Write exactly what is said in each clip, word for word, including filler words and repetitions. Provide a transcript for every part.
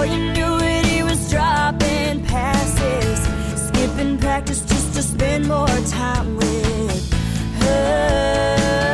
you knew it, he was dropping passes, skipping practice just to spend more time with her.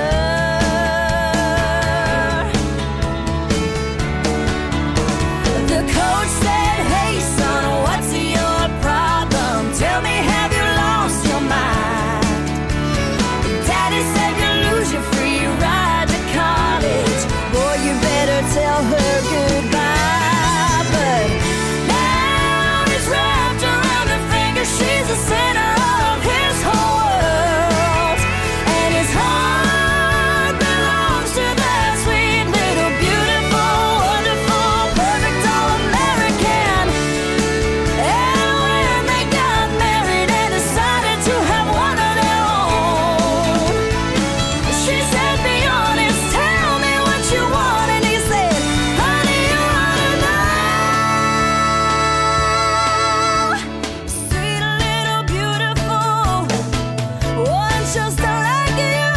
The coach said, hey son, what's your problem? Tell me, have you lost your mind? Daddy said you lose your free ride to college. Boy, you better tell her goodbye. But now he's wrapped around her finger. She's the center of his whole world, and his heart belongs to that sweet little beautiful, wonderful, perfect all-American. And when they got married and decided to have one of their own, she said, be honest, tell me what you want. And he said, honey, you wanna know? Sweet little beautiful one just like you.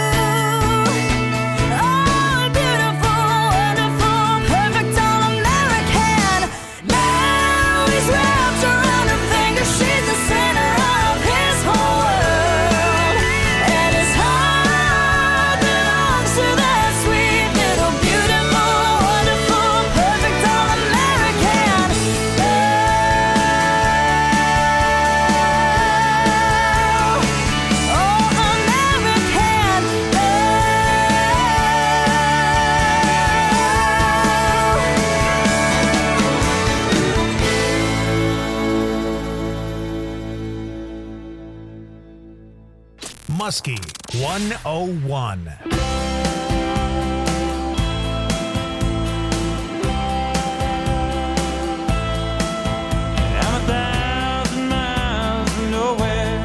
Oh, beautiful, wonderful, perfect all-American. Now he's wrapped around her finger. She's the center of his whole world, and his heart belongs to that sweet little beautiful, wonderful, perfect all-American girl. Oh, American Muskie one oh one. I'm a thousand miles from nowhere.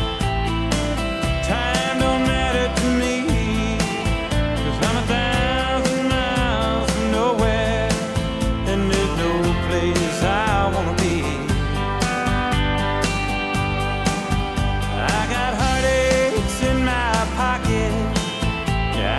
Time don't matter to me, 'cause I'm a thousand miles from nowhere, and there's no place I wanna be. I got heartaches in my pocket. Yeah,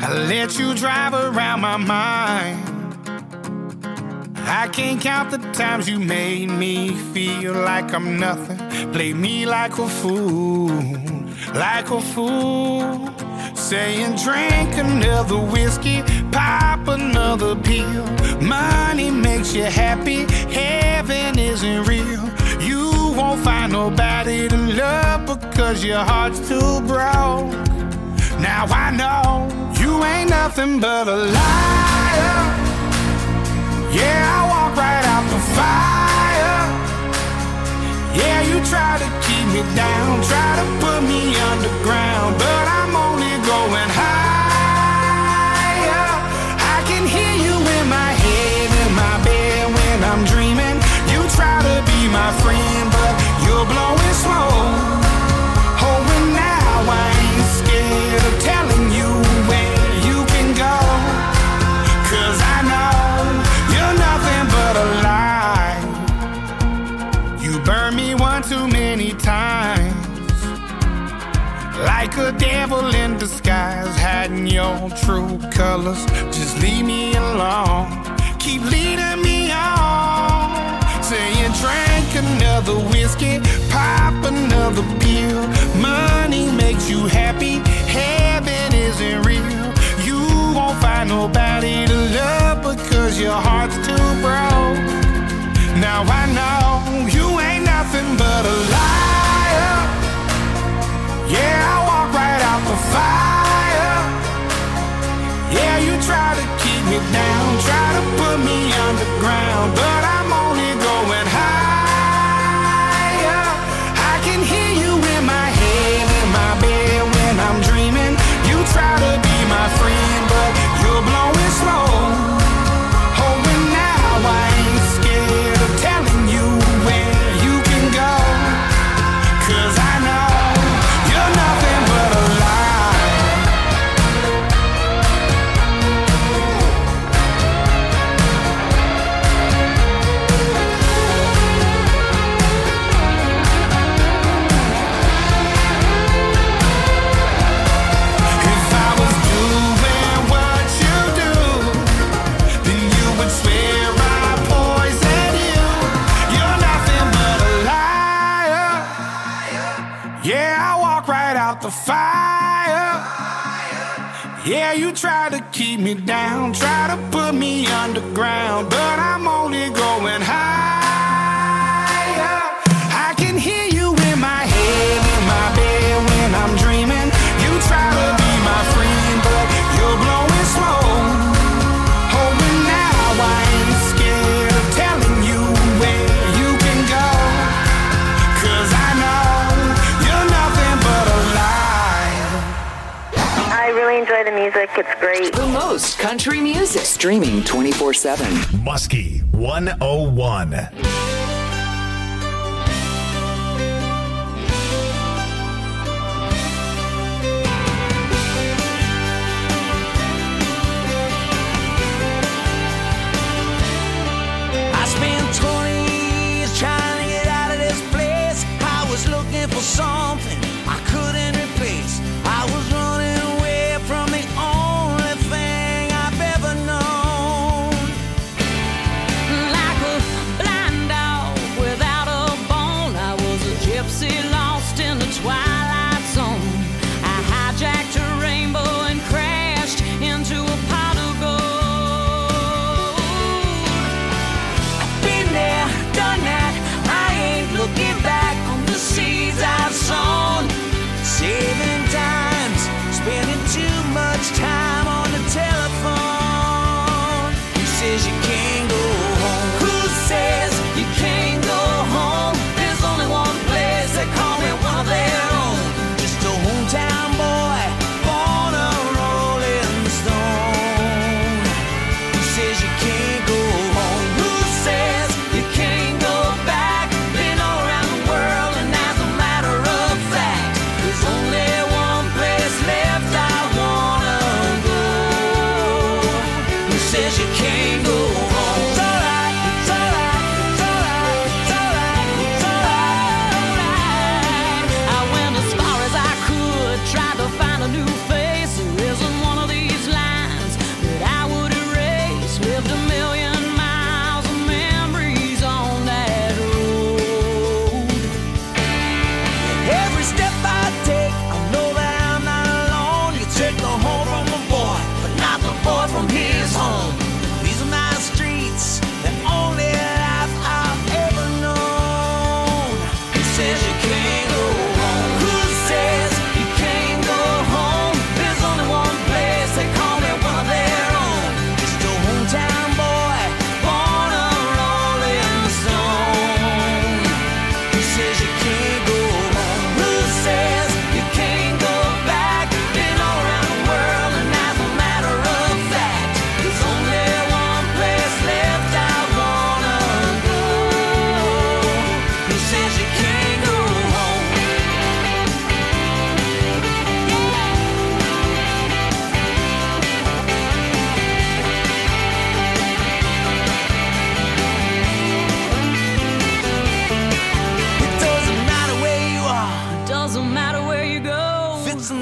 I let you drive around my mind. I can't count the times you made me feel like I'm nothing. Play me like a fool, like a fool. Saying drink another whiskey, pop another pill. Money makes you happy, heaven isn't real. You won't find nobody to love because your heart's too broke. Now I know you ain't nothing but a liar. Yeah, I walk right out the fire. Yeah, you try to keep me down, try to put me underground, but I'm only going higher. I can hear you in my head, in my bed when I'm dreaming. You try to be my friend, but you're blowing smoke. Oh, and now I ain't scared of telling you where you can go, 'cause I know you're nothing but a lie. You burned me one too many times, like a devil in disguise, hiding your true colors. Just leave me alone, keep leading me on. Saying drink another whiskey, pop another pill. Money makes you happy, heaven isn't real. You won't find nobody to love because your heart's too broke. Now I know you ain't nothing but a liar. Yeah, I walk right out the fire. Yeah, you try to keep me down, try to put me underground, but I'm only going higher. I can hear you in my head, in my bed when I'm dreaming. You try to be my friend, but you're blowing smoke. Oh, and now I ain't scared of telling you where you can go, 'cause I know you're nothing but a lie. If I was doing what you do, then you would swear I poisoned you. You're nothing but a liar. Yeah, I walk right out the fire. Yeah, you try to keep me down, try to put me underground, but I'm only going higher. I can hear you in my head, in my bed when I'm dreaming. You try to be my friend, but you're blowing smoke. Oh, and now I ain't scared of telling you where you can go, 'cause I know you're nothing but a lie. I really enjoy the music. It's great. The most country music. Streaming twenty-four seven. Muskie one oh one. I spent twenty years trying to get out of this place. I was looking for something I couldn't replace. I was running away from the only thing I've ever known. Like a blind dog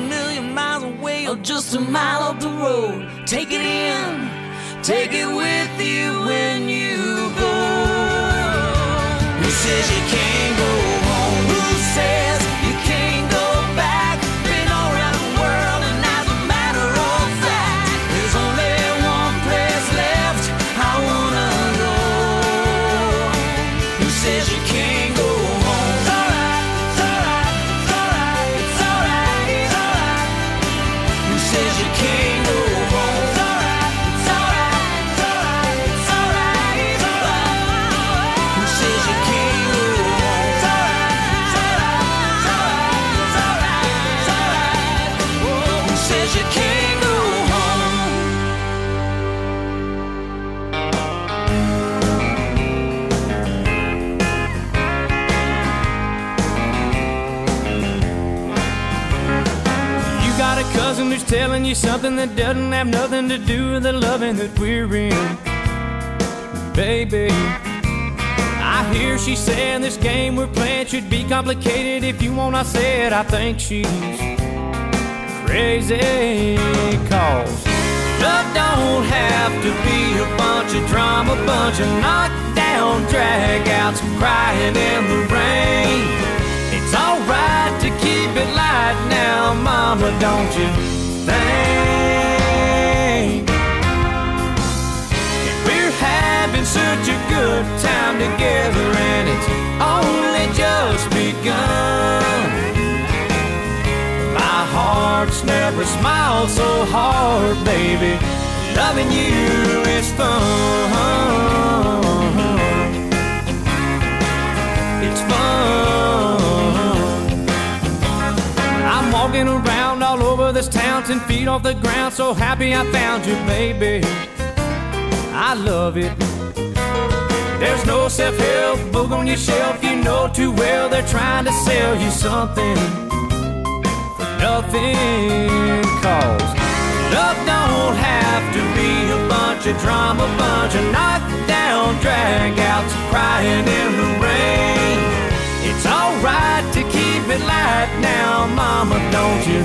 million miles away or just a mile up the road. Take it in, take it with you when you go. Who says you can't go home? Who says you can't go back? Been all around the world and as a matter of fact, there's only one place left I wanna go. Who says you can't go home? It's alright, it's alright, it's alright, it's alright, it's alright. Who says you can't go home? It's alright, it's alright, it's alright, it's alright, it's alright. Who says you can't go home? It's alright, it's alright, it's alright, it's alright, it's alright. Who says you can't go home? You got a cousin who's telling you something that doesn't have nothing to do with the loving that we're in. Baby, I hear she saying this game we're playing should be complicated. If you want, I said I think she's crazy. Cause love don't have to be a bunch of drama, bunch of knockdown drag-outs, crying in the rain. It's alright to keep it light now, mama, don't you think? And we're having such a good time together, and it's only just begun. My heart's never smiled so hard, baby. Loving you is fun. It's fun. I'm walking around all over this town, ten feet off the ground, so happy I found you, baby. I love it. There's no self-help book on your shelf, you know too well they're trying to sell you something for nothing. Cause love don't have to be a bunch of drama, bunch of knockdown drag-outs, crying in the rain. It's alright to keep it light now, mama, don't you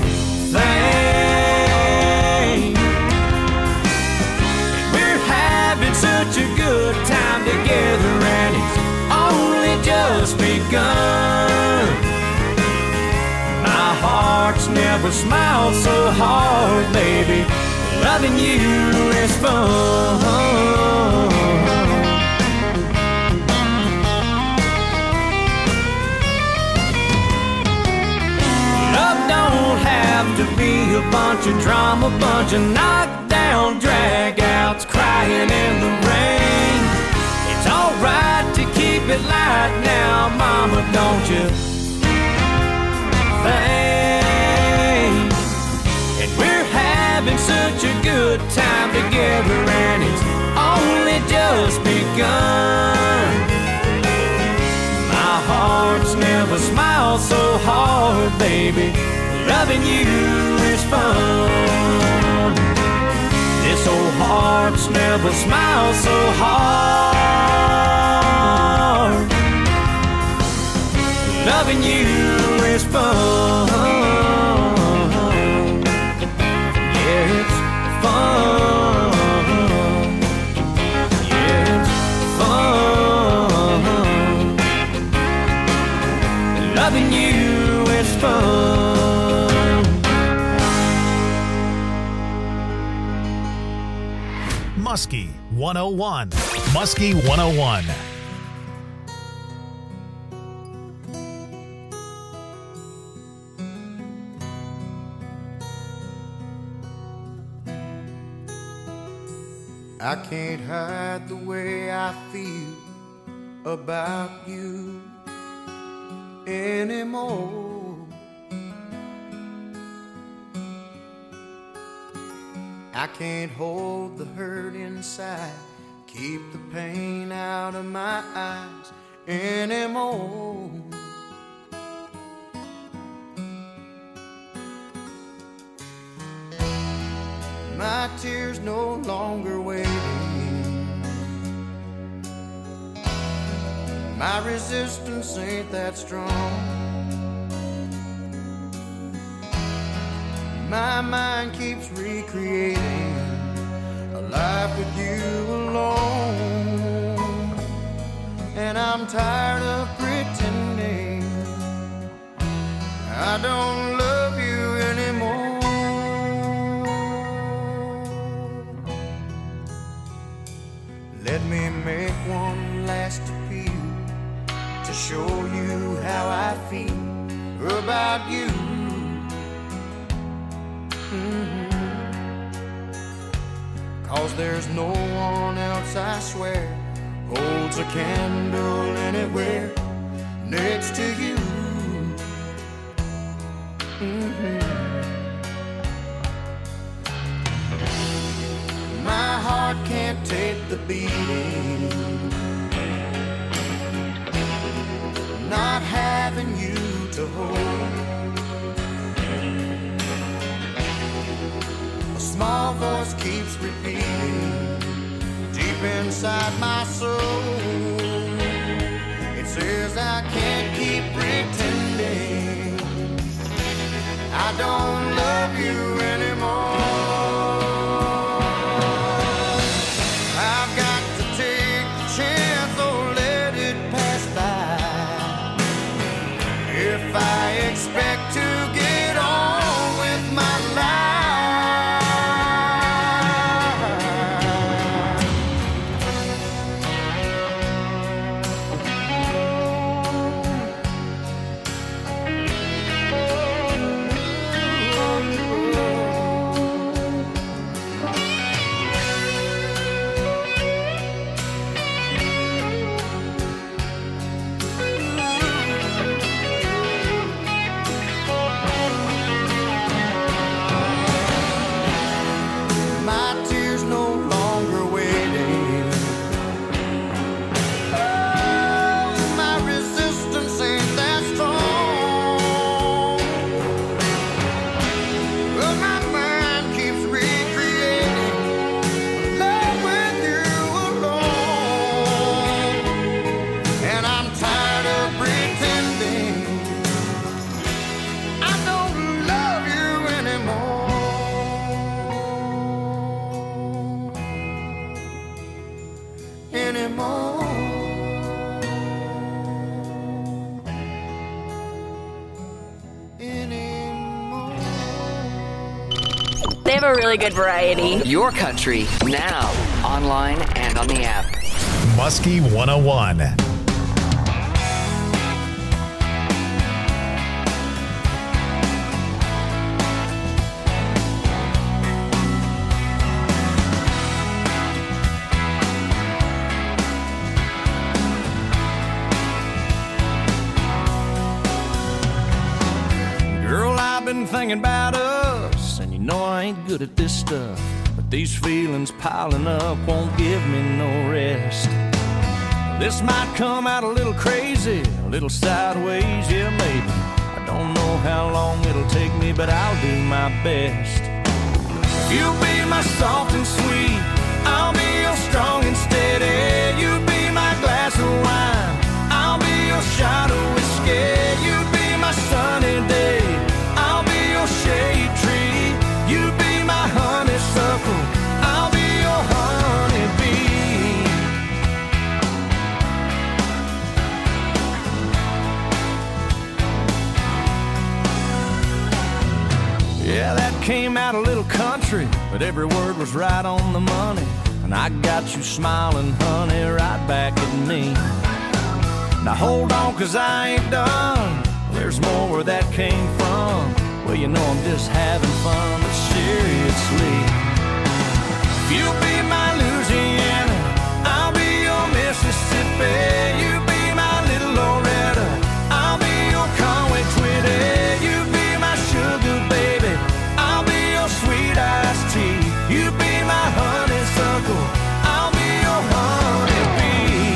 think? We're having such a good time together, and it's only just begun. My heart's never smiled so hard, baby. Loving you is fun. Don't have to be a bunch of drama, bunch of knockdown drag-outs, crying in the rain. It's alright to keep it light now, mama, don't you think? And we're having such a good time together, and it's only just begun. My heart's never smiled so hard, baby. Loving you is fun. This old heart's never smiled so hard. Loving you is fun. Yeah, it's fun. Yeah, it's fun. Loving you is fun. Muskie one oh one. Muskie one oh one. I can't hide the way I feel about you anymore. I can't hold the hurt inside, keep the pain out of my eyes anymore. My tears no longer waiting. My resistance ain't that strong. my mind keeps recreating a life with you alone. And I'm tired of pretending I don't love you anymore. Let me make one last appeal to show you how I feel about you. Mm-hmm. 'Cause there's no one else, I swear, holds a candle anywhere next to you. Mm-hmm. My heart can't take the beating, not having you to hold. A small voice keeps repeating deep inside my soul. It says I can't keep pretending I don't love you anymore. I've got to take the chance, or let it pass by. If I expect to get on with my life, They have a really good variety. Your country, now, online and on the app. Muskie one oh one. Girl, I've been thinking about us, and you know I ain't good at this stuff, but these feelings piling up won't give me no rest. This might come out a little crazy, a little sideways, yeah, maybe. I don't know how long it'll take me, but I'll do my best. You'll be my soft and sweet, I'll be your strong and steady. You be my glass of wine, I'll be your shot of whiskey. You be my sunny day, I'll be your shade tree. You be my honeysuckle, I'll be your honeybee. Yeah, that came out a little country, but every word was right on the money. And I got you smiling, honey, right back at me. Now hold on, 'cause I ain't done. There's more where that came from. Well, you know I'm just having fun, but seriously. You'll be my Louisiana, I'll be your Mississippi. You be my little Loretta, I'll be your Conway Twitty. You be my sugar baby, I'll be your sweet iced tea. You be my honeysuckle, I'll be your honeybee.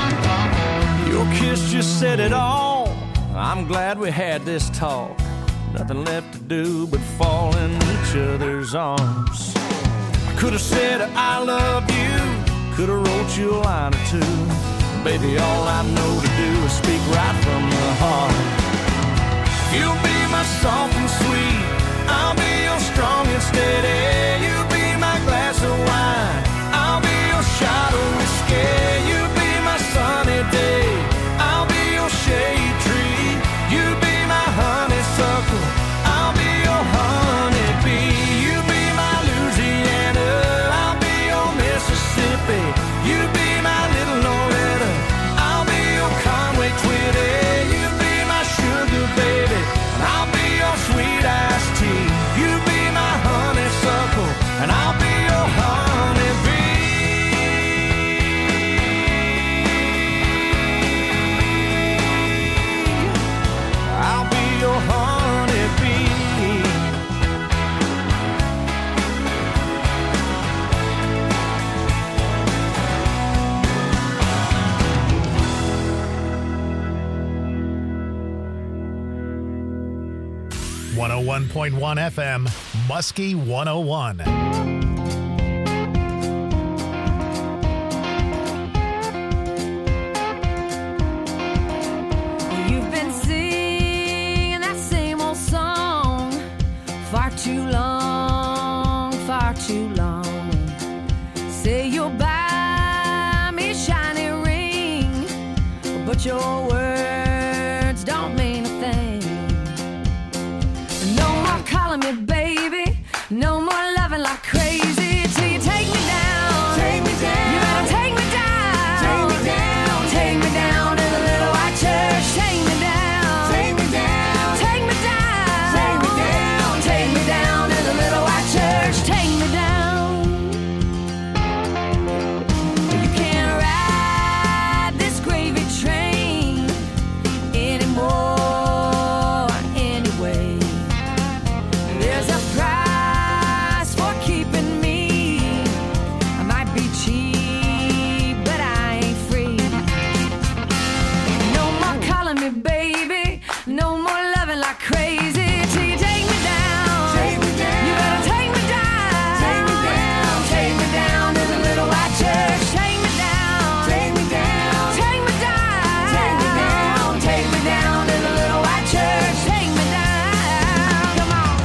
Your kiss just said it all. I'm glad we had this talk. nothing left to do but fall in each other's arms. I could have said I love you, could have wrote you a line or two. Baby, all I know to do is speak right from the heart. You'll be my soft and sweet, I'll be your strong and steady. You'll be my glass of wine, I'll be your shot of whiskey. You'll be my sunny day, I'll be your shade tree. You'll be my honeysuckle, I'll be your honeybee. You'll be my Louisiana, I'll be your Mississippi. You'll be my little Loretta, I'll be your Conway Twitty. You'll be my sugar baby, and I'll be your sweet iced tea. You'll be my honeysuckle, and I'll be your honeybee. I'll be your honeybee. one oh one point one F M, Muskie one oh one. You've been singing that same old song far too long, far too long. Say you'll buy me a shiny ring, but your words don't mean a thing. No more calling me baby, no more loving like crazy till you take me down. Take me down. You better take me down. Take me down. Take me down to the little white church. Take me down. Take me down. Take me down. Take me down. Take me down to the little white church. Take me down. You can't ride this gravy train anymore anyway. There's a price for keeping me. I might be cheap, but I ain't free. No more calling me baby, no more loving like crazy till you take me down. Take me down. You better take me down. Take me down. Take me down to the little white church. Take me down. Take me down. Take me down. Take me down. Take me down to the little white church. Take me down. Come on.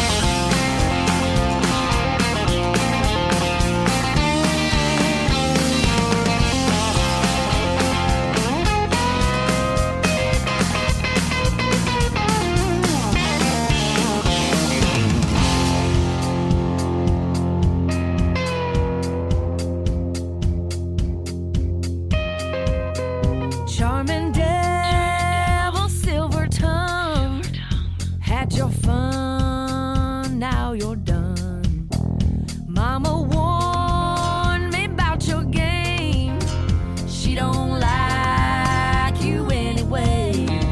Charming devil, silver tongue, had your fun, now you're done. Mama warned me about your game, she don't like you anyway.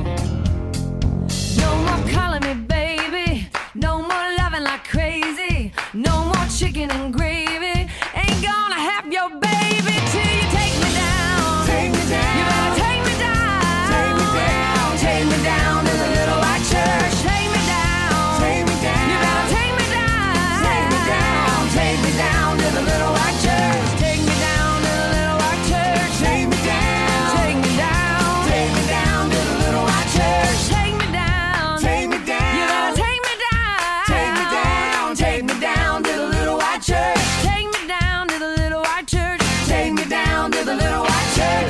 No more calling me baby, no more loving like crazy, no more chicken and gravy, ain't gonna have your baby till you take me down. Take me down. You better take me down. Take me down. Take me down to the little white church. Take me down. Take me down. You better take me down. Take me down. Take me down to the little white church. Take me down to the little white church. Take me down. Take me down. Take me down to the little white church. Take me down. Take me down. You better take me down. Take me down. Take me down to the little white church. Take me down to the little white church. Take me down to the little white church.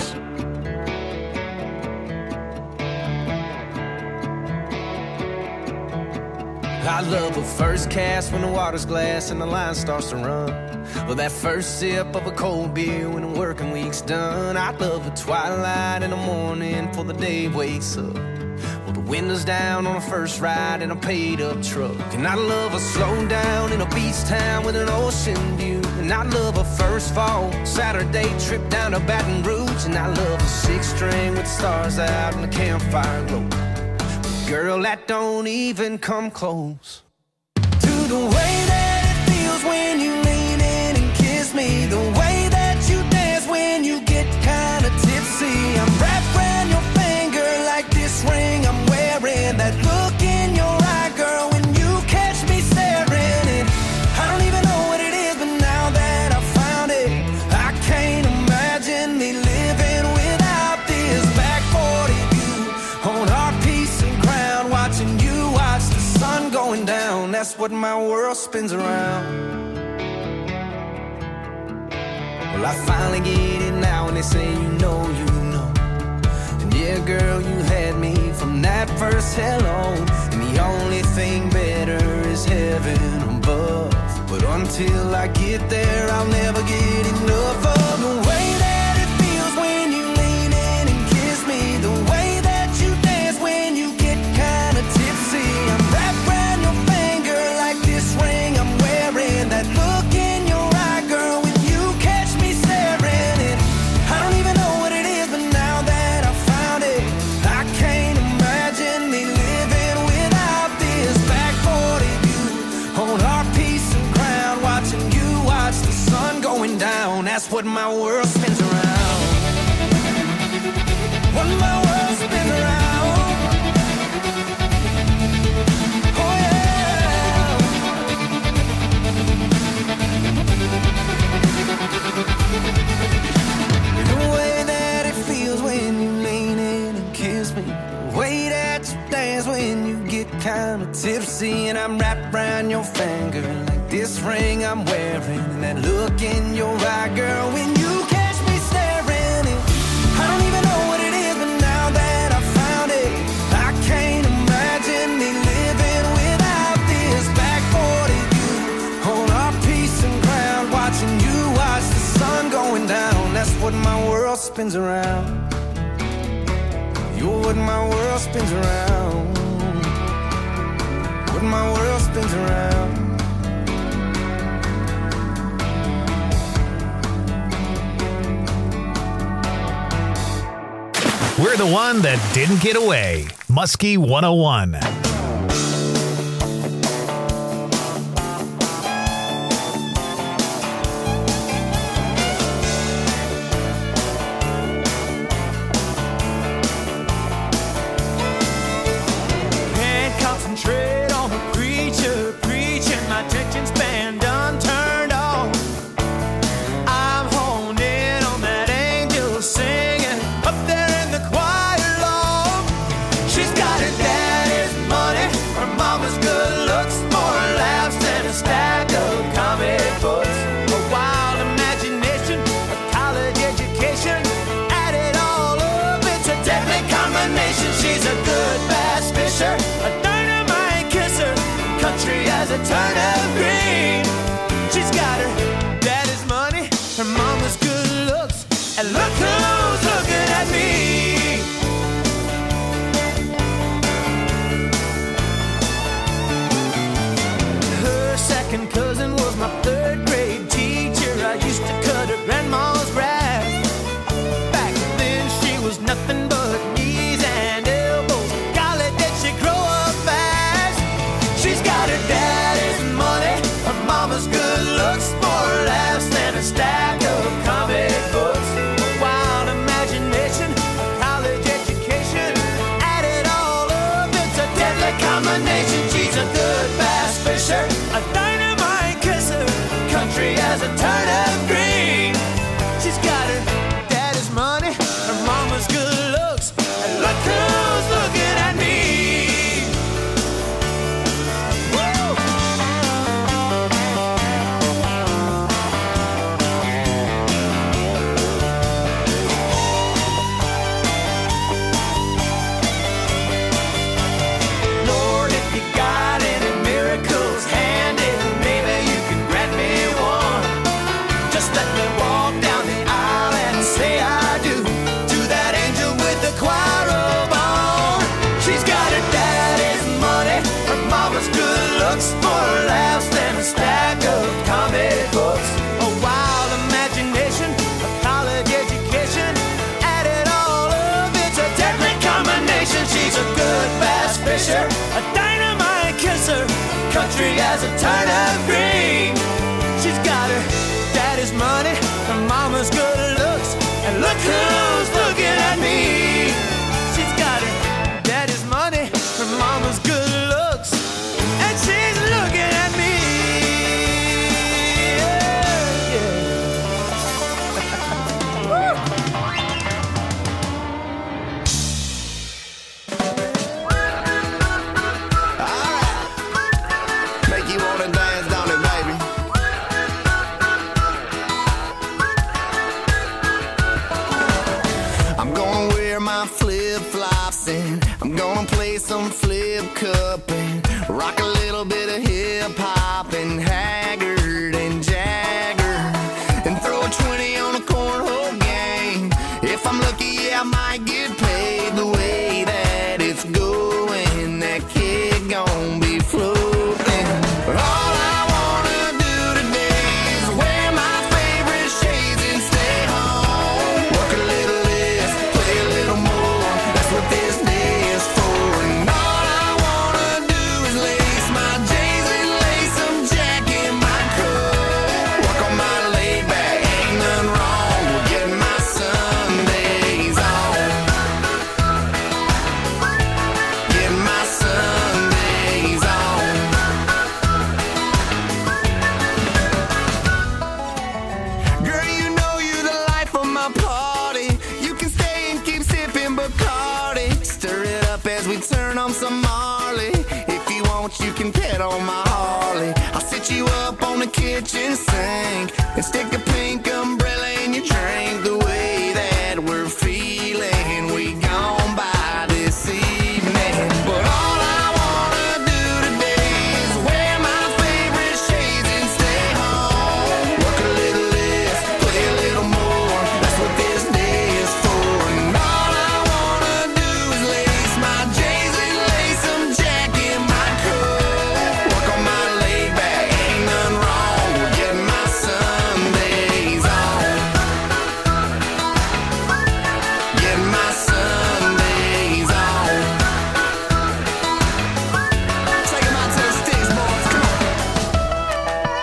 I love a first cast when the water's glass and the line starts to run. Or that first sip of a cold beer when the working week's done. I love the twilight in the morning before the day wakes up. Well, the windows down on a first ride in a paid up truck. And I love a slow down in a beach town with an ocean view. And I love a first fall Saturday trip down to Baton Rouge. And I love a six string with stars out and the campfire glow. Girl, that don't even come close to the way that it feels when you lean in and kiss me. The way that you dance when you get kinda tipsy. I'm wrapped around your finger like this ring I'm wearing. That look in your eye, girl. down, that's what my world spins around. Well, I finally get it now, and they say you know, you know. And yeah, girl, you had me from that first hello. And the only thing better is heaven above. But until I get there, I'll never get enough of the way that it feels when you lean in and kiss me. The way that you dance when you get kinda tipsy. I'm wrapped around your finger like this ring I'm wearing. That look in your eye, girl, when you catch me staring. And I don't even know what it is, but now that I found it, I can't imagine me living without this. Back forty view on our piece of ground, watching you watch the sun going down. That's what my world spins around. What my world spins around. Oh yeah. The way that it feels when you lean in and kiss me. The way that you dance when you get kinda tipsy. And I'm wrapped around your finger like this ring I'm wearing. And that look in your eye, girl, when you catch me staring. And I don't even know what it is, but now that I found it, I can't imagine me living without this. Back forty view on our piece of ground, watching you watch the sun going down. That's what my world spins around. You're what my world spins around. What my world spins around. We're the one that didn't get away. Muskie one oh one. Can't concentrate on a preacher preaching. My attention span done turned off. I'm honed in on that angel singing up there in the choir loft. She's got her daddy's money, her mama's good looks, more laughs than a stack of comic books. A wild imagination, a college education, add it all up, it's a deadly combination. She's a good bass fisher, a dynamite kisser, country as a turnip green. She's got her daddy's money, her mama's good looks, and look who's looking at me. Her second cousin was my third grade teacher. I used to cut her grandma's grass. Back then she was nothing but knees and elbows. Golly, did she grow up fast? She's got her daddy's money, her mama's good looks, more laughs than a stack of comic books. A wild imagination, a college education, add it all up, it's a deadly combination. She's a good bass fisher, a dynamite kisser, country as a turnip green. She's got her daddy's money, her mama's good looks, and look who's looking at me. Woo! Lord, if you got any miracles handy, maybe you can grant me one. Just let me walk down the aisle and say I do to that angel with the choir robe on. She's got her daddy's money, her mama's good looks, more laughs than a stack of comic books. A wild imagination, a college education, add it all up, it's a deadly combination. She's a good bass fisher, a dynamite kisser, country as a turnip green. She's got her daddy's money, her mama's good looks, and look who's looking at me. She's got her daddy's money, her mama's good looks, and she's looking at me. Yeah, yeah. Woo! bit of hip-hop and Haggard and Jagger, and throw a twenty on a cornhole game. If I'm lucky, yeah, I might get paid. The way that it's going, that kid gon' be floating. But all I wanna do today is wear my favorite shades and stay home. Work a little less, play a little more. That's what this day is for. And all I wanna do is lace my J's and lace some Jack in my coat. Work on my laid back, ain't nothing wrong with getting my Sundays on. Getting my Sundays on. Girl, you know you the life of my party. You can stay and keep sipping Bacardi. Stir it up as we turn on some Marley. If you want, you can pet on my Harley. I'll sit you up on the kitchen sink and stick a pink umbrella in your drink. The way that we're feeling, we gone by this evening. But all I wanna do today is wear my favorite shades and stay home. Work a little less, play a little more. That's what this day is for. And all I wanna do is lace my J's and lace some Jack in my coat. Work on my laid back, ain't nothing wrong with getting my Sundays on. Getting my Sundays on. Take 'em out to the sticks, boys. Come on.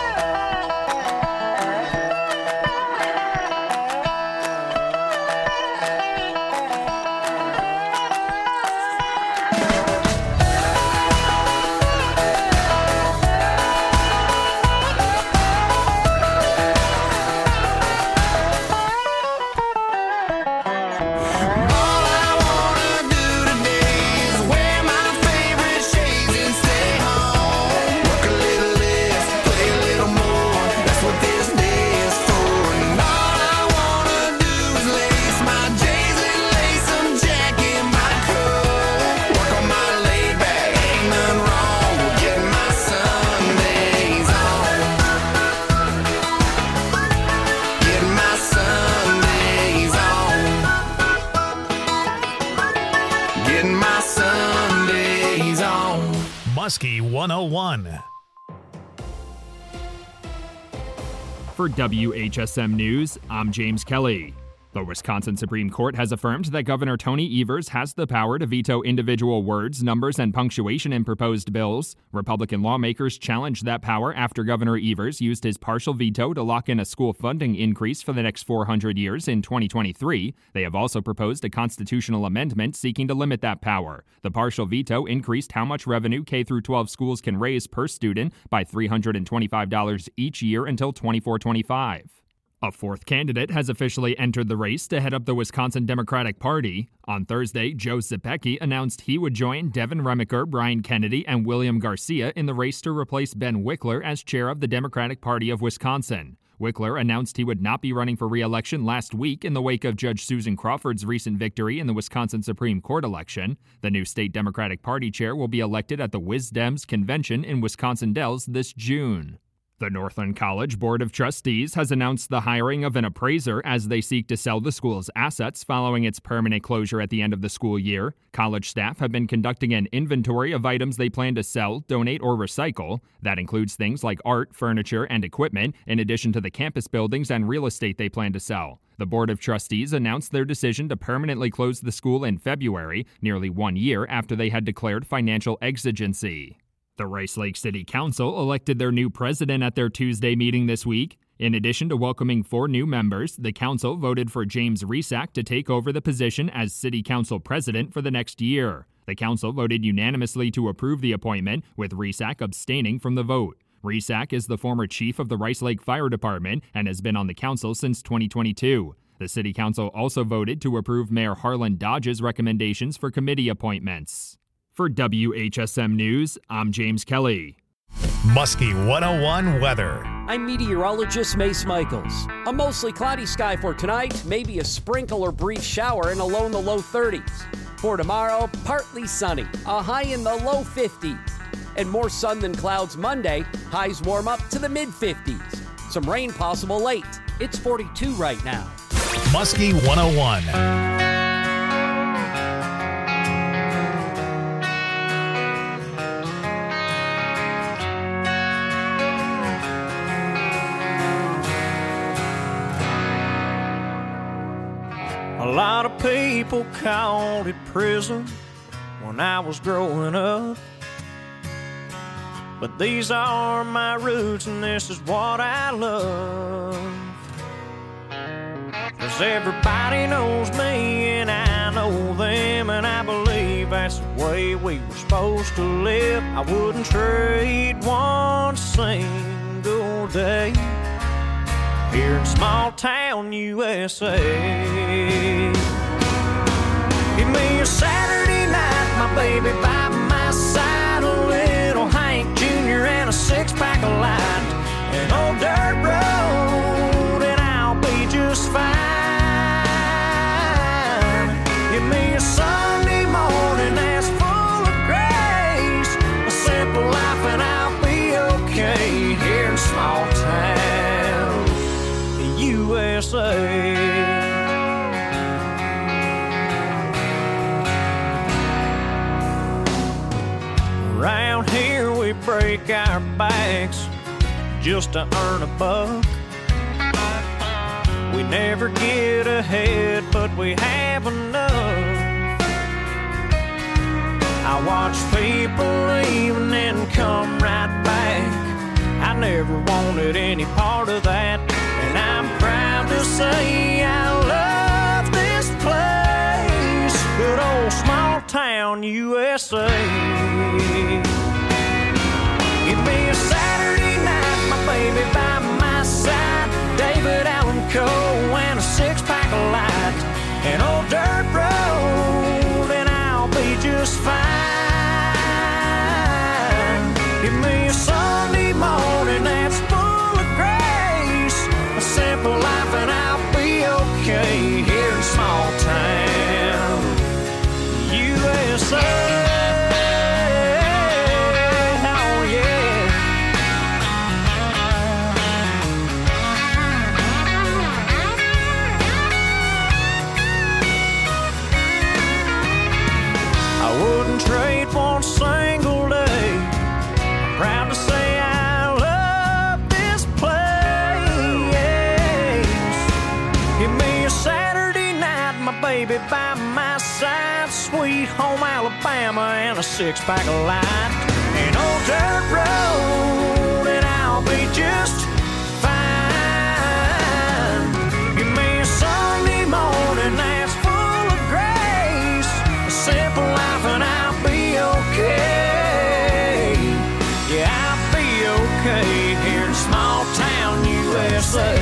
All I wanna do today is wear my favorite shades and stay home. Work a little less, play a little more. That's what this day is for. And all I wanna do is lace my J's and lace some Jack in my coat. Work on my laid back, ain't nothing wrong with getting my Sundays on. Getting my Sundays on. Getting my Sundays on. Muskie one oh one. For W H S M News, I'm James Kelly. The Wisconsin Supreme Court has affirmed that Governor Tony Evers has the power to veto individual words, numbers, and punctuation in proposed bills. Republican lawmakers challenged that power after Governor Evers used his partial veto to lock in a school funding increase for the next four hundred years in twenty twenty-three. They have also proposed a constitutional amendment seeking to limit that power. The partial veto increased how much revenue K through twelve schools can raise per student by three hundred twenty-five dollars each year until twenty-four twenty-five. A fourth candidate has officially entered the race to head up the Wisconsin Democratic Party. On Thursday, Joe Zepecki announced he would join Devin Remiker, Brian Kennedy, and William Garcia in the race to replace Ben Wickler as chair of the Democratic Party of Wisconsin. Wickler announced he would not be running for re-election last week in the wake of Judge Susan Crawford's recent victory in the Wisconsin Supreme Court election. The new state Democratic Party chair will be elected at the WisDems convention in Wisconsin Dells this June. The Northland College Board of Trustees has announced the hiring of an appraiser as they seek to sell the school's assets following its permanent closure at the end of the school year. College staff have been conducting an inventory of items they plan to sell, donate, or recycle. That includes things like art, furniture, and equipment, in addition to the campus buildings and real estate they plan to sell. The Board of Trustees announced their decision to permanently close the school in February, nearly one year after they had declared financial exigency. The Rice Lake City Council elected their new president at their Tuesday meeting this week. In addition to welcoming four new members, the council voted for James Resack to take over the position as city council president for the next year. The council voted unanimously to approve the appointment, with Resack abstaining from the vote. Resack is the former chief of the Rice Lake Fire Department and has been on the council since twenty twenty-two. The city council also voted to approve Mayor Harlan Dodge's recommendations for committee appointments. For W H S M News, I'm James Kelly. Muskie one oh one weather. I'm meteorologist Mace Michaels. A mostly cloudy sky for tonight, maybe a sprinkle or brief shower and a low in the low thirties. For tomorrow, partly sunny, a high in the low fifties. and more sun than clouds Monday. Highs warm up to the mid fifties. Some rain possible late. It's forty-two right now. Muskie one oh one. A lot of people called it prison when I was growing up. But these are my roots and this is what I love. 'Cause everybody knows me and I know them, and I believe that's the way we were supposed to live. I wouldn't trade one single day here in small town U S A. Give me a Saturday night, my baby by my side, a little Hank Junior and a six-pack of light, an old dirt road, and I'll be just fine. Give me a Sunday morning that's full of grace, a simple life, and I'll be okay here in small town U S A. Around here we break our backs just to earn a buck. We never get ahead, but we have enough. I watch people leave and then come right back. I never wanted any part of that, and I'm proud to say I love this place, good old small town U S A. Give me a Saturday night, my baby by my side, David Allen Coe and a six-pack of light, an old dirt road, and I'll be just fine. Give me a Sunday morning that's full of grace, a simple life, and I'll be okay here in small town U S A. Trade one single day. I'm proud to say I love this place. Give me a Saturday night, my baby by my side, sweet home Alabama and a six-pack of light, an old dirt road, and I'll be just fine. Give me a Sunday morning that's full of grace, a simple life, and I'll okay. Yeah, I'll be okay here in small town U S A.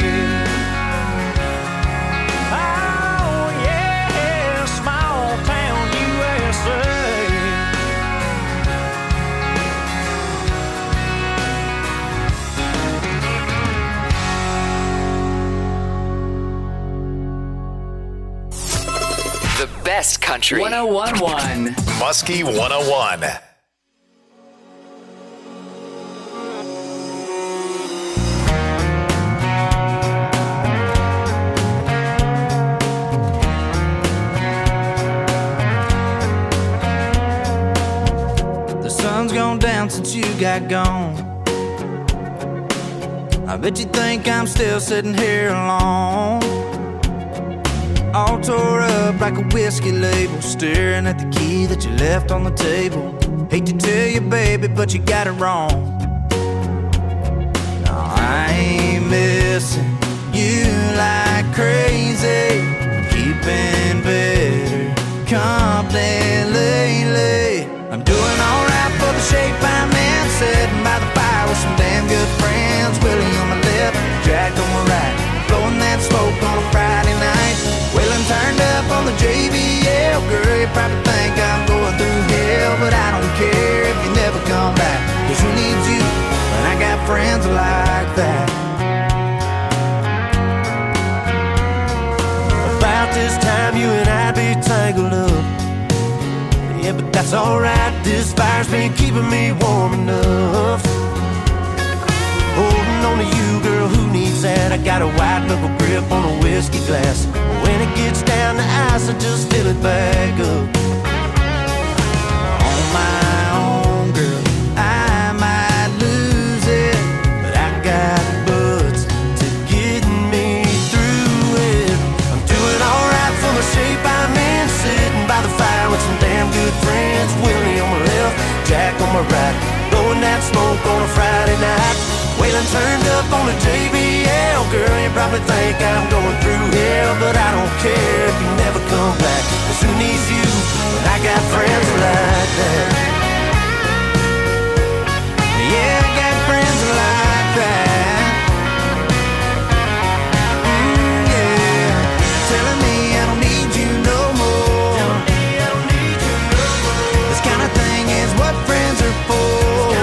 Oh yeah, small town U S A. The best country. one oh one point one. Muskie one oh one. The sun's gone down since you got gone. I bet you think I'm still sitting here alone, all tore up like a whiskey label, staring at the key that you left on the table. Hate to tell you, baby, but you got it wrong. No, I ain't missing you like crazy, keeping better company lately. I'm doing alright for the shape I'm in, sitting by the fire with some damn good friends. Willie on my left, Jack on my right, blowing that smoke on a Friday night. Wheeling turned up on the J B L. Girl, you probably think I'm going through hell, but I don't care if you never come back, 'cause who needs you when I got friends like that? About this time you and I'd be tangled up, yeah, but That's alright, this fire's been keeping me warm enough. Holding on to you, girl, who needs that? I got a white knuckle grip on a whiskey glass. When it gets down to ice, I just fill it back up. On my own, girl, I might lose it, but I got buds to get me through it. I'm doing alright for the shape I'm in, sitting by the fire with some damn good friends. Willie on my left, Jack on my right, blowing that smoke on a Friday night. Waylon turned up on the J B L. Girl, you probably think I'm going through hell, but I don't care if you never come back. Cause who needs you when I got friends like that? Yeah, I got friends like that. Mm, yeah, telling me I don't need you no more. Telling me I don't need you no more. This kind of thing is what friends are for.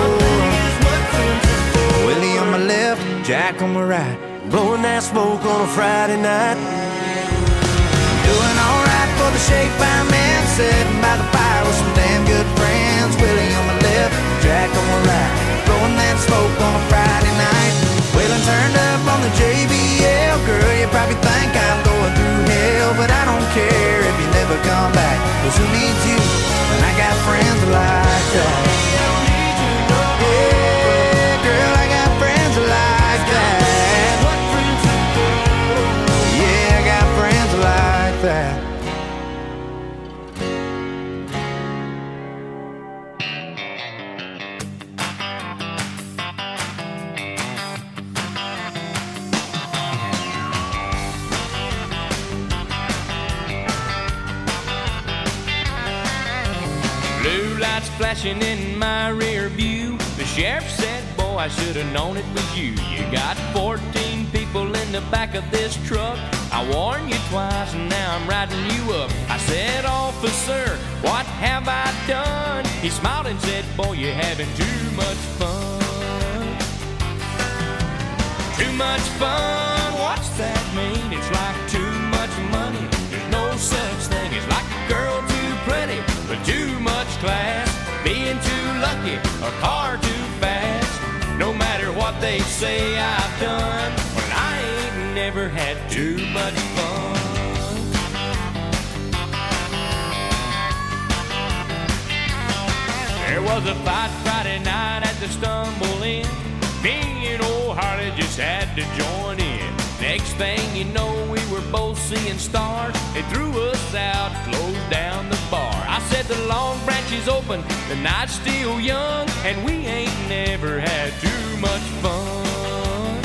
Jack on my right, blowing that smoke on a Friday night. Doing alright for the shape I'm in, sitting by the fire with some damn good friends. Willie on my left, Jack on my right, blowing that smoke on a Friday night. Waylon turned up on the J B L. Girl, you probably think I'm going through hell, but I don't care if you never come back. Cause who needs you when I got friends like that? Yeah, girl, I got friends like that. Blue lights flashing in my rear view. The sheriff said, boy, I should have known it was you. You got fourteen people in the back of this truck. I warned you twice and now I'm riding you up. I said, officer, what have I done? He smiled and said, boy, you're having too much fun. Too much fun, what's that mean? It's like too much money. There's no such thing. It's like a girl too pretty, but too much class. Being too lucky, a car too fast. No matter what they say I've done, well, I ain't never had too much fun. There was a fight Friday night at the Stumble Inn. Me and old Harley just had to join in. Next thing you know, we were both seeing stars. They threw us out, closed down the bar. I said the Long Branch is open, the night's still young, and we ain't never had too much fun.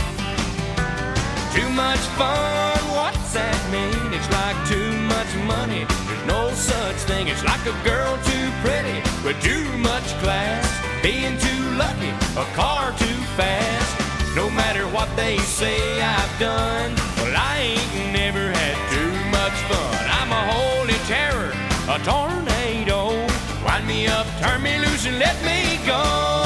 Too much fun, what's that mean? It's like too much money. There's no such thing. It's like a girl too pretty with too much class. Being too lucky, a car too fast. No matter what they say I've done, well, I ain't never had too much fun. I'm a holy terror, a tornado. Wind me up, turn me loose, and let me go.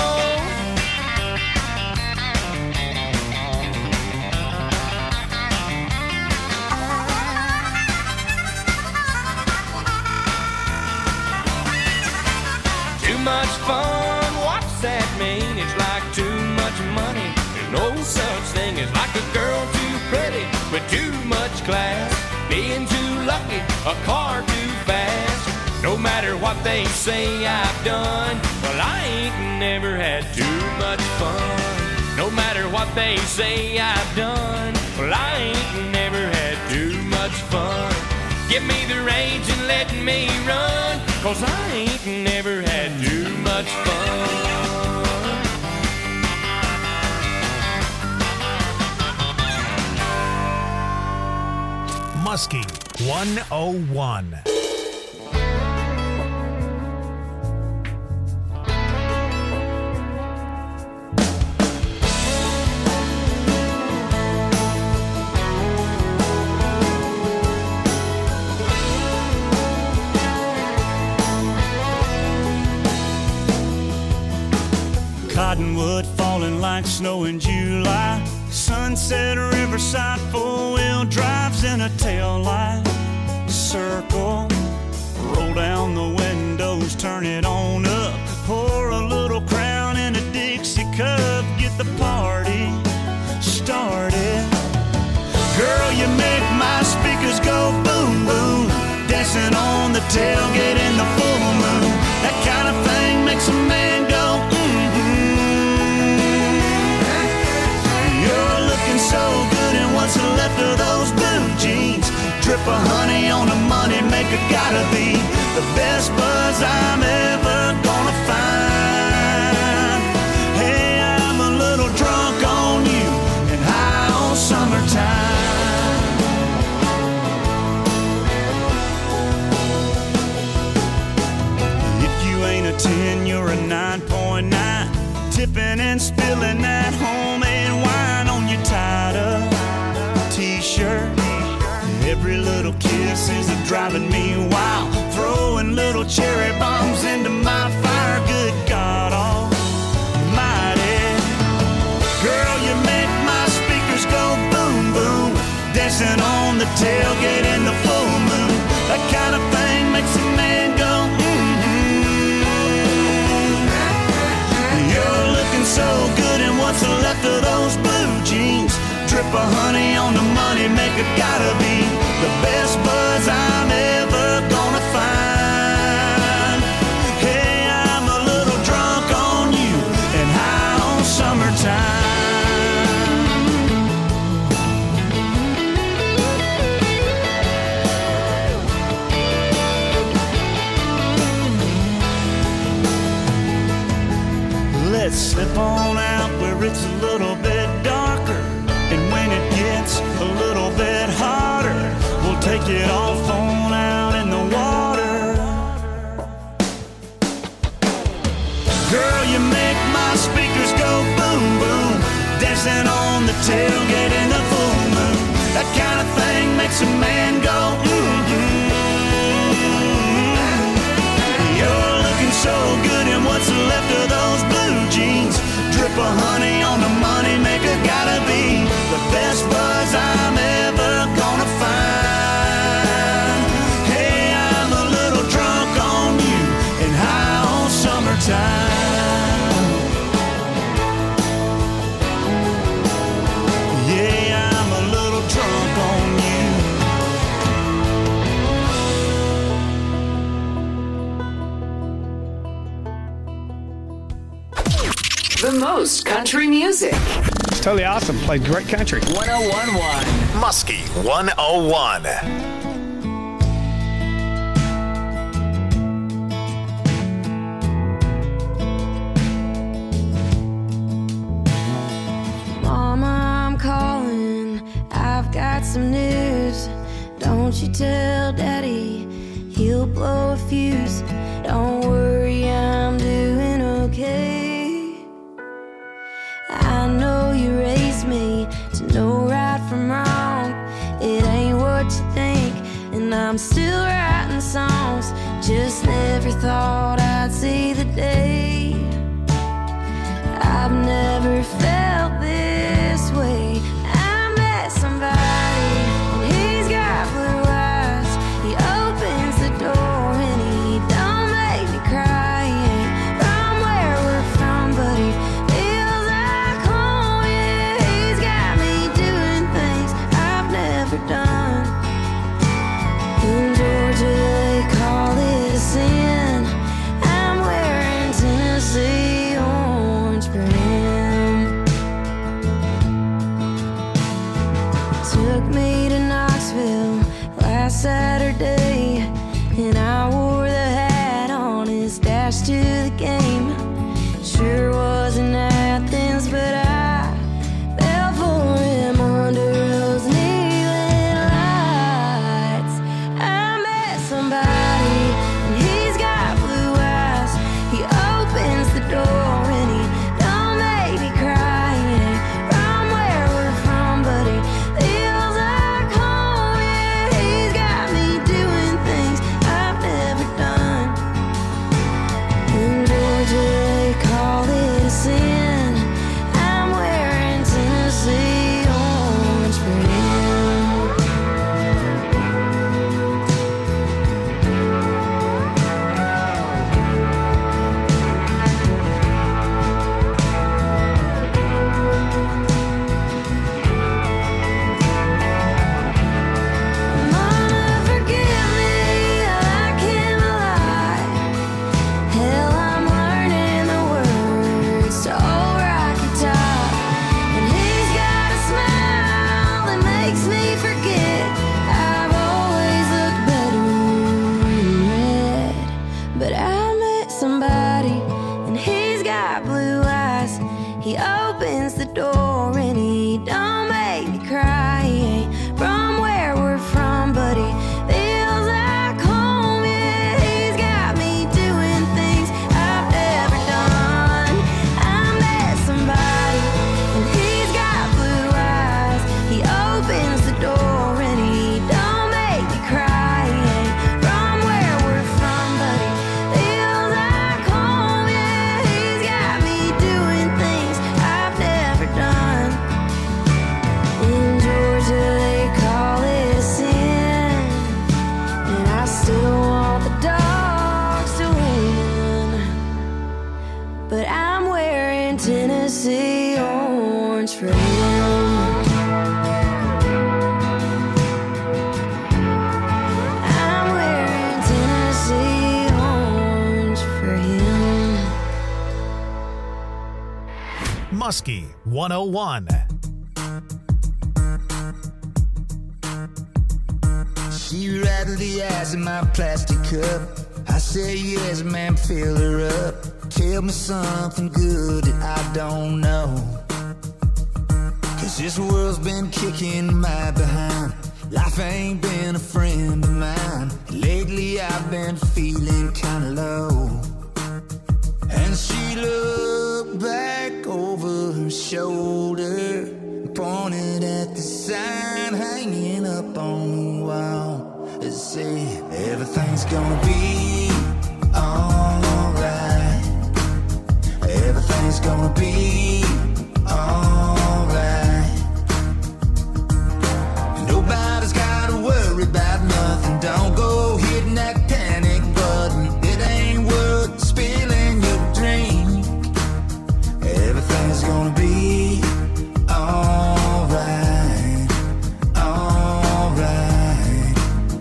Too much fun, what's that mean? It's like too much money. There's no such thing as like a girl too pretty with too much class. Being too lucky, a car too fast. No matter what they say I've done, well, I ain't never had too much fun. No matter what they say I've done, well, I ain't never had too much fun. Give me the reins and let me run, cause I ain't never had too much fun. Muskie one oh one. Cottonwood falling like snow in July. Sunset, riverside, four-wheel drives in a tail light. Circle, Roll down the windows, turn it on up. Pour a little Crown in a Dixie cup. Get the party started. Girl, you make my speakers go boom, boom. Dancing on the tailgate in the full moon. That kind of thing makes a man go mm-hmm. You're looking so good in what's left of those blue jeans. Drip of honey on the money maker, gotta be the best buzz I'm ever gonna find. Hey, I'm a little drunk on you and high on summertime. If you ain't a ten, you're a nine point nine. Tipping and spilling that homemade wine on your tied-up t-shirt. Every little kiss is driving me wild. Throwing little cherry bombs into my fire. Good God almighty. Girl, you make my speakers go boom, boom. Dancing on the tailgate in the full moon. That kind of thing makes a man go mm-hmm. You're looking so good in what's left of those blue jeans. Drip of honey on the money maker, gotta be the best buzz I'm ever gonna find. Hey, I'm a little drunk on you and high on summertime. Let's slip on out where it's a little bit darker. And when it gets a little bit hotter, we'll take it off on out in the water. Girl, you make my speakers go boom, boom. Dancing on the tailgate in the full moon. That kind of thing makes a man go mm-hmm. You're looking so good in what's left of those blue jeans. Drip of honey on the money maker, gotta be the best buzz I'm ever gonna find. Hey, I'm a little drunk on you and high on summertime. Yeah, I'm a little drunk on you. The most country music. It's totally awesome. Played great country. one oh one point one Muskie one oh one. Mama, I'm calling. I've got some news. Don't you tell Daddy, he'll blow a fuse. Don't worry, I'm doing okay. I know you raised me to know right from wrong. It ain't what you think, and I'm still writing songs. Just never thought I'd see the day. I've never felt this way. I met somebody, and he's got blue eyes. He opens the door, and he don't make me cry. He ain't from where we're from, but he feels like home. Yeah, he's got me doing things I've never done. In Georgia, they call it a sin. I'm wearing Tennessee orange pants. He opens the door and he don't make me cry. He ain't from where we're from, but he feels like home. Yeah, he's got me doing things I've never done. I met somebody and he's got blue eyes. He opens the door and he don't make me cry. He ain't from where we're from, but he feels like home. Yeah, he's got me doing things I've never done. In Georgia they call it a sin, and I still want the dogs to win. But I'm wearing Tennessee orange for him. I'm wearing Tennessee orange for him. Muskie one oh one. She rattled the ice in my plastic cup. I said, yes, ma'am, fill her up. Tell me something good that I don't know. Cause this world's been kicking my behind. Life ain't been a friend of mine. Lately I've been feeling kinda low. And she looked back over her shoulder, pointed at the sign hanging up on the wall. It said, everything's gonna be alright. Everything's gonna be alright. Nobody's gotta worry about nothing. Don't go hitting that panic button. It ain't worth spilling your drink. Everything's gonna be alright. Alright.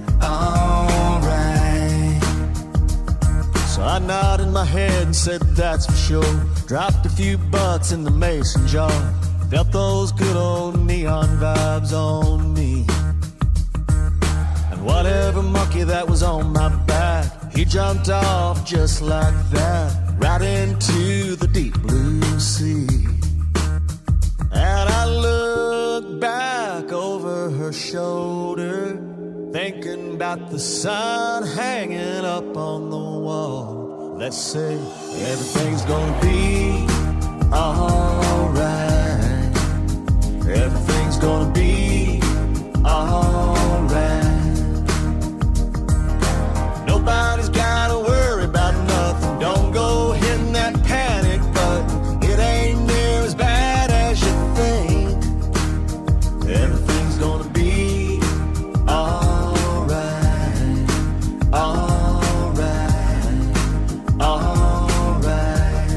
Alright. So I nodded my head and said that's for sure. Dropped a few bucks in the mason jar. Felt those good old neon vibes on me. And whatever monkey that was on my back, he jumped off just like that, right into the deep blue sea. And I looked back over her shoulder, thinking about the sign hanging up on the wall. Let's say everything's gonna be alright. Everything's gonna be alright. Nobody's gotta worry about nothing. Don't go hitting that panic button. It ain't near as bad as you think. Everything's gonna be alright. Alright. Alright.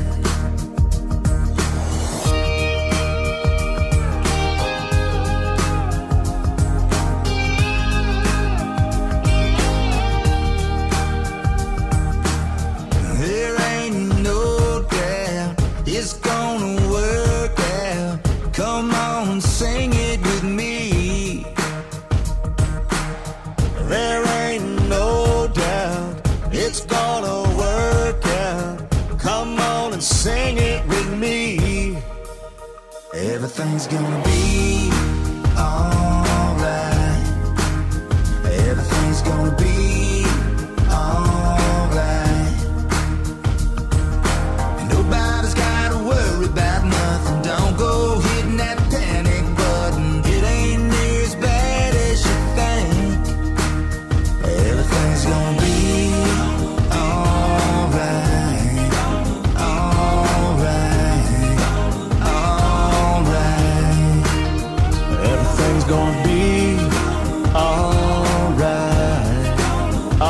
There ain't no doubt it's gonna work out. Come on, sing it with me. There ain't no doubt it's gonna work out. Come on and sing it with me. Everything's gonna be alright. Everything's gonna be alright. Nobody's gotta worry about nothing. Don't go hitting that panic button. It ain't near as bad as you think. Everything's gonna be alright. Alright. Alright. Everything's gonna be alright.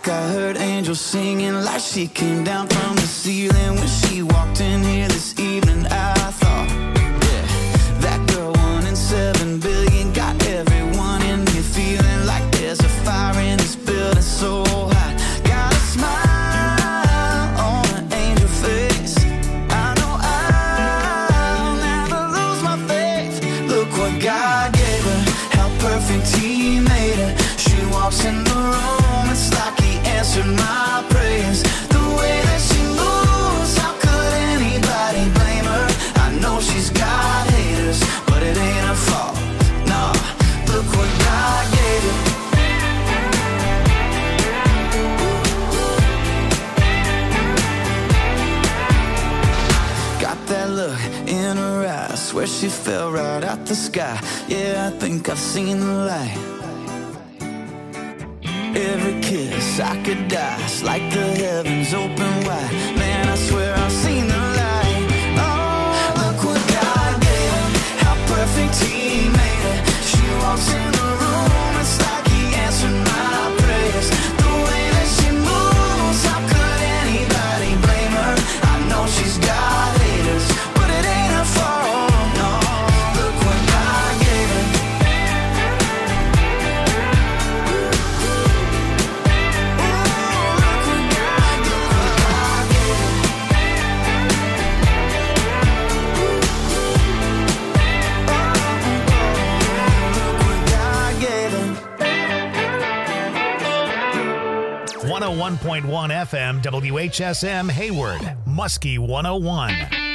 like I heard angels singing, like she came down from the ceiling when she walked in here this evening. I thought, yeah, that girl one in seven billion got everyone in here feeling like there's a fire in this building so hot. Got a smile on an angel face. I know I'll never lose my faith. Look what God gave her, how perfect He made her. She walks in the room, it's like He answered my prayers. The way that she moves, how could anybody blame her? I know she's got haters, but it ain't her fault. Nah, look what God gave her. Got that look in her eyes, swear she fell right out the sky. Yeah, I think I've seen the light. Every kiss I could die, it's like the heavens open wide. Man, I swear I've seen the light. Oh, look what God gave her, how perfect He made her. She walks in the room, it's like He answered my prayers. The way that she moves, how could anybody blame her? I know she's got haters, but it ain't her fault. No, look what God gave her. one oh one point one F M, W H S M Hayward, Muskie one oh one.